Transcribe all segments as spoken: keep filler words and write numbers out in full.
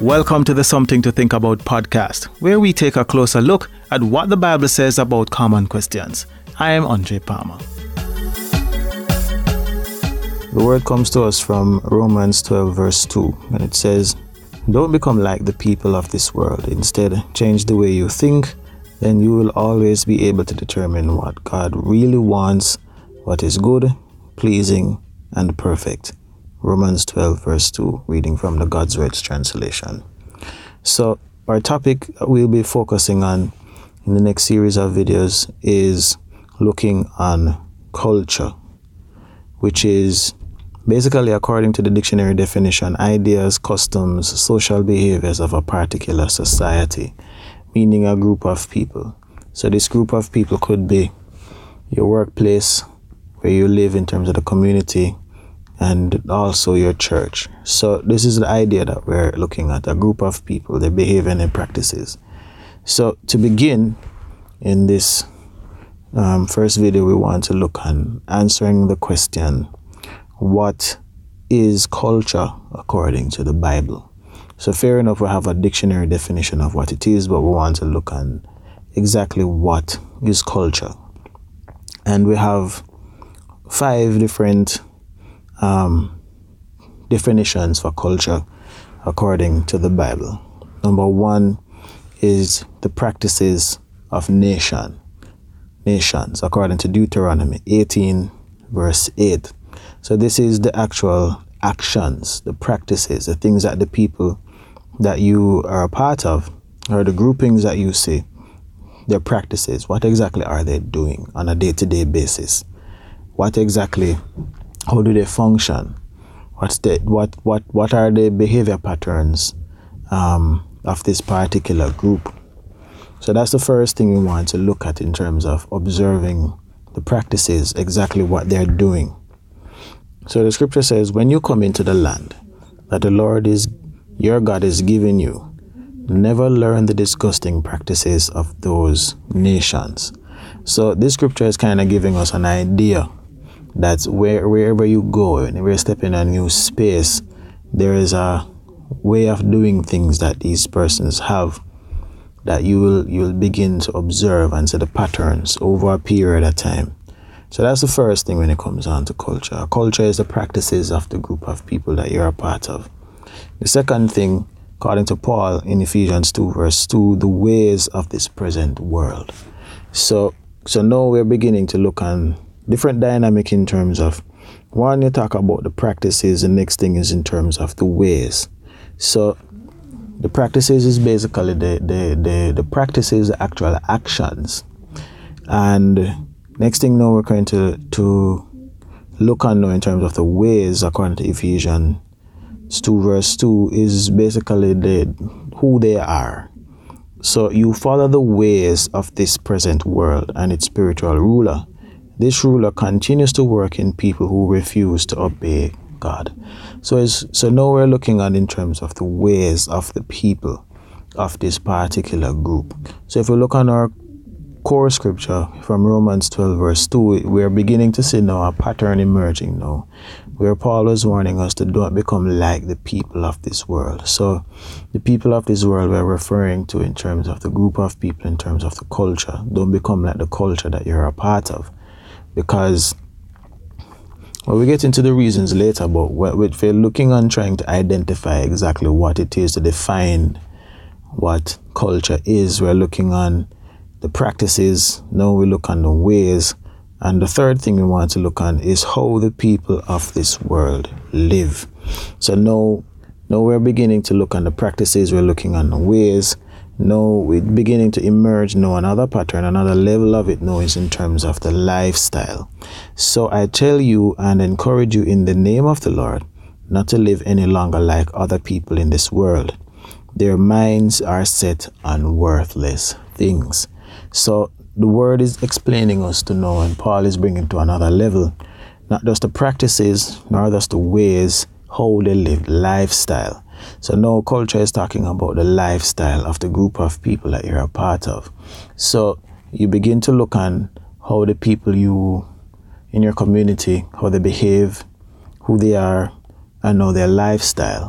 Welcome to the Something to Think About podcast, where we take a closer look at what the Bible says about common questions. I am Andre Palmer. The word comes to us from Romans twelve verse two, and it says, "Don't become like the people of this world. Instead, change the way you think, then you will always be able to determine what God really wants, what is good, pleasing, and perfect." Romans twelve verse two, reading from the God's Words translation. So our topic we'll be focusing on in the next series of videos is looking on culture, which is basically, according to the dictionary definition, ideas, customs, social behaviors of a particular society, meaning a group of people. So this group of people could be your workplace, where you live in terms of the community, and also your church. So this is the idea that we're looking at, a group of people, their behavior and their practices. So to begin in this um, first video, we want to look on answering the question, what is culture according to the Bible? So fair enough, we have a dictionary definition of what it is, but we want to look on exactly what is culture. And we have five different um, definitions for culture according to the Bible. Number one is the practices of nation, nations, according to Deuteronomy eighteen verse eight. So this is the actual actions, the practices, the things that the people that you are a part of, or the groupings that you see, their practices. What exactly are they doing on a day-to-day basis? What exactly, how do they function? What's the, what, what, what are the behavior patterns um, of this particular group? So that's the first thing we want to look at in terms of observing the practices, exactly what they're doing. So the scripture says, when you come into the land that the Lord is your God is giving you, never learn the disgusting practices of those nations. So this scripture is kind of giving us an idea that where, wherever you go, and we're stepping a new space, there is a way of doing things that these persons have that you will you'll begin to observe and see the patterns over a period of time. So that's the first thing when it comes on to culture. Culture is the practices of the group of people that you're a part of. The second thing, according to Paul in Ephesians two verse two, the ways of this present world. So so now we're beginning to look on different dynamic in terms of, one, you talk about the practices, the next thing is in terms of the ways. So the practices is basically the the the, the practices, the actual actions. And next thing now we're going to, to look on now in terms of the ways, according to Ephesians two verse two, is basically the who they are. So you follow the ways of this present world and its spiritual ruler. This ruler continues to work in people who refuse to obey God. So it's, so now we're looking at in terms of the ways of the people of this particular group. So if we look on our core scripture from Romans twelve verse two, we're beginning to see now a pattern emerging now, where Paul was warning us to don't become like the people of this world. So the people of this world we're referring to in terms of the group of people, in terms of the culture. Don't become like the culture that you're a part of. Because well, we get into the reasons later, but if we're looking on trying to identify exactly what it is to define what culture is, we're looking on the practices, now we look on the ways, and the third thing we want to look on is how the people of this world live. So now, now we're beginning to look on the practices, we're looking on the ways. Now we're beginning to emerge now another pattern, another level of it now is in terms of the lifestyle. So I tell you and encourage you in the name of the Lord not to live any longer like other people in this world. Their minds are set on worthless things. So the word is explaining us to know, and Paul is bringing to another level, not just the practices, nor just the ways, how they live, lifestyle. So now culture is talking about the lifestyle of the group of people that you're a part of. So you begin to look on how the people you in your community, how they behave, who they are, and know their lifestyle.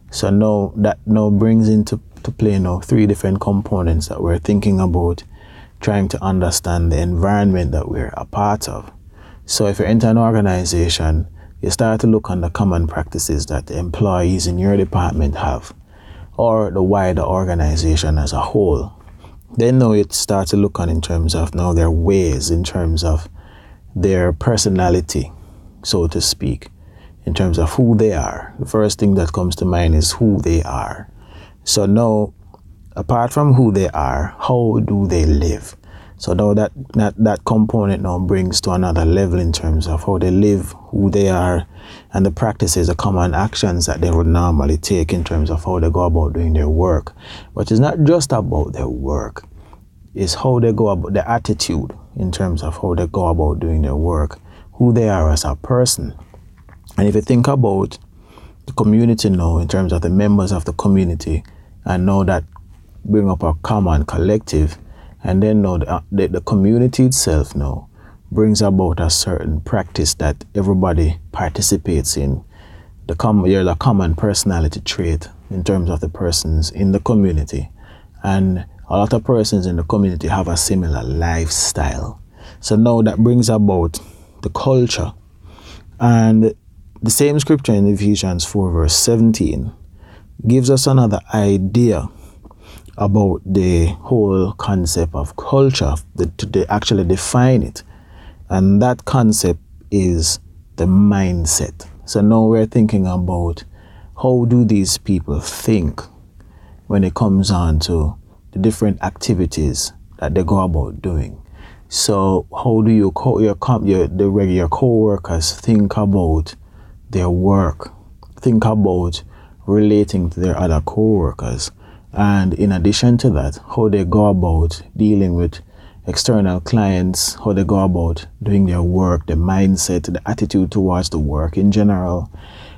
So now that now brings into to play now three different components that we're thinking about, trying to understand the environment that we're a part of. So if you enter an organization, you start to look on the common practices that the employees in your department have, or the wider organization as a whole. Then now you start to look on in terms of now their ways, in terms of their personality, so to speak, in terms of who they are. The first thing that comes to mind is who they are. So now, apart from who they are, how do they live? So now that, that, that component now brings to another level in terms of how they live, who they are, and the practices, the common actions that they would normally take in terms of how they go about doing their work. But it's not just about their work. It's how they go about their attitude in terms of how they go about doing their work, who they are as a person. And if you think about the community now, in terms of the members of the community, and now that bring up a common collective, and then now the, the, the community itself now brings about a certain practice that everybody participates in. The com- you're the common personality trait in terms of the persons in the community. And a lot of persons in the community have a similar lifestyle. So now that brings about the culture. And the same scripture in Ephesians four verse seventeen gives us another idea about the whole concept of culture, the, to actually define it. And that concept is the mindset. So now we're thinking about how do these people think when it comes on to the different activities that they go about doing. So how do you co- your, your the regular co-workers think about their work, think about relating to their other co-workers, and in addition to that, how they go about dealing with external clients, how they go about doing their work, the mindset, the attitude towards the work in general.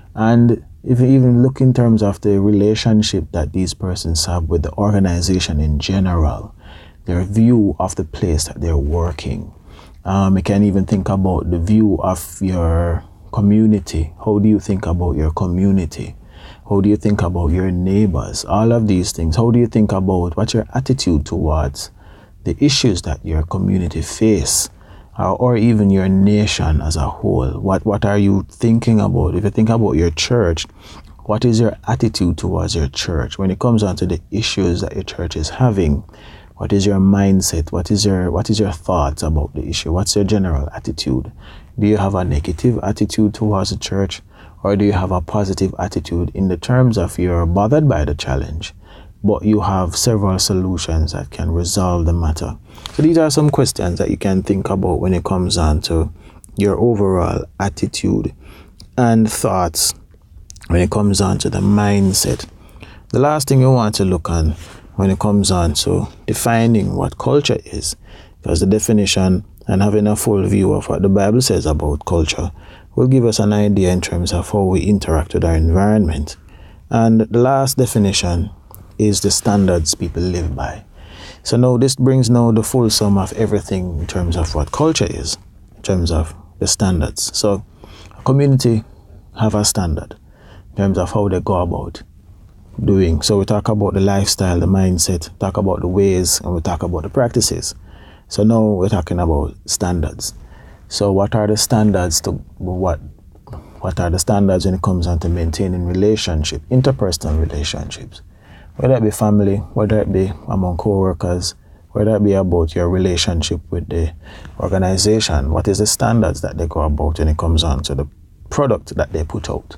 And if you even look in terms of the relationship that these persons have with the organization in general, their view of the place that they're working. Um, you can even think about the view of your community. How do you think about your community? How do you think about your neighbors? All of these things. How do you think about what's your attitude towards the issues that your community face, or, or even your nation as a whole? What what are you thinking about? If you think about your church, what is your attitude towards your church? When it comes on to the issues that your church is having, what is your mindset? What is your what is your thoughts about the issue? What's your general attitude? Do you have a negative attitude towards the church? Or do you have a positive attitude in the terms of you're bothered by the challenge, but you have several solutions that can resolve the matter? So these are some questions that you can think about when it comes on to your overall attitude and thoughts when it comes on to the mindset. The last thing you want to look on when it comes on to defining what culture is, because the definition and having a full view of what the Bible says about culture will give us an idea in terms of how we interact with our environment. And the last definition is the standards people live by. So now this brings now the full sum of everything in terms of what culture is, in terms of the standards. So a community have a standard in terms of how they go about doing. So we talk about the lifestyle, the mindset, talk about the ways, and we talk about the practices. So now we're talking about standards. So what are the standards to what what are the standards when it comes on to maintaining relationship, interpersonal relationships, whether it be family, whether it be among co-workers, whether it be about your relationship with the organization? What is the standards that they go about when it comes on to the product that they put out?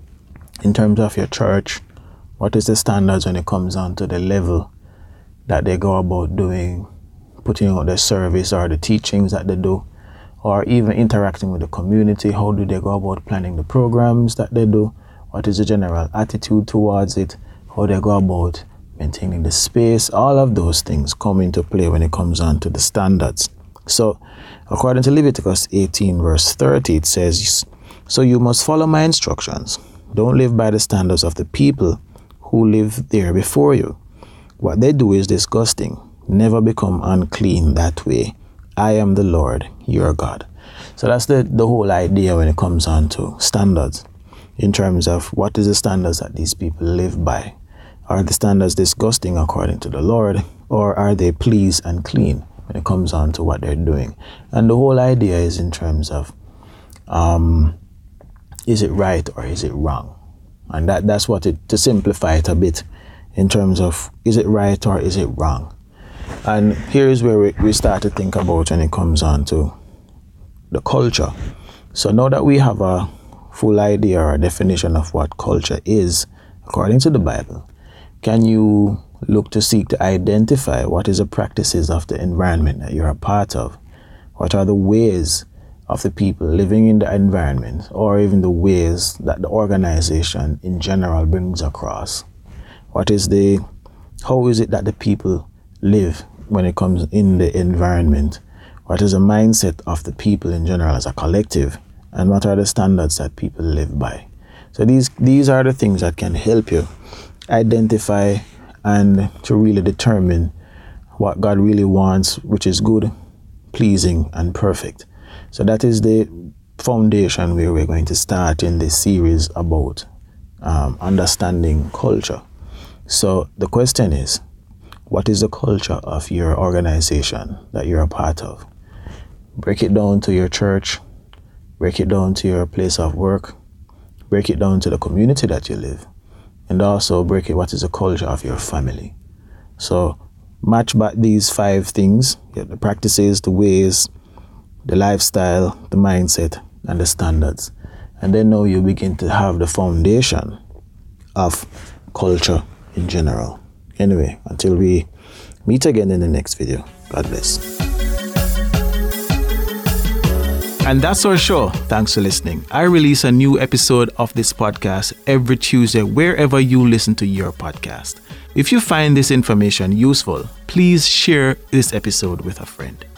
In terms of your church, what is the standards when it comes on to the level that they go about doing, putting out the service or the teachings that they do? Or even interacting with the community? How do they go about planning the programs that they do? What is the general attitude towards it? How they go about maintaining the space? All of those things come into play when it comes on to the standards. So according to Leviticus eighteen verse thirty, it says, "So you must follow my instructions. Don't live by the standards of the people who live there before you. What they do is disgusting. Never become unclean that way. I am the Lord, your God." So that's the, the whole idea when it comes on to standards. in terms of what is the standards that these people live by. Are the standards disgusting according to the Lord, or are they pleased and clean when it comes on to what they're doing? And the whole idea is in terms of, um, is it right or is it wrong? And that, that's what it, to simplify it a bit, in terms of, is it right or is it wrong? And here is where we, we start to think about when it comes on to the culture. So now that we have a full idea or a definition of what culture is, according to the Bible, can you look to seek to identify what is the practices of the environment that you're a part of? What are the ways of the people living in the environment, or even the ways that the organization in general brings across? What is the, how is it that the people live when it comes in the environment? What is the mindset of the people in general as a collective? And what are the standards that people live by? So these these are the things that can help you identify and to really determine what God really wants, which is good, pleasing, and perfect. So that is the foundation where we're going to start in this series about um, understanding culture. So the question is, what is the culture of your organization that you're a part of? Break it down to your church, break it down to your place of work, break it down to the community that you live, and also break it, what is the culture of your family? So match back these five things, the practices, the ways, the lifestyle, the mindset, and the standards. And then now you begin to have the foundation of culture in general. Anyway, until we meet again in the next video, God bless. And that's our show. Thanks for listening. I release a new episode of this podcast every Tuesday, wherever you listen to your podcast. If you find this information useful, please share this episode with a friend.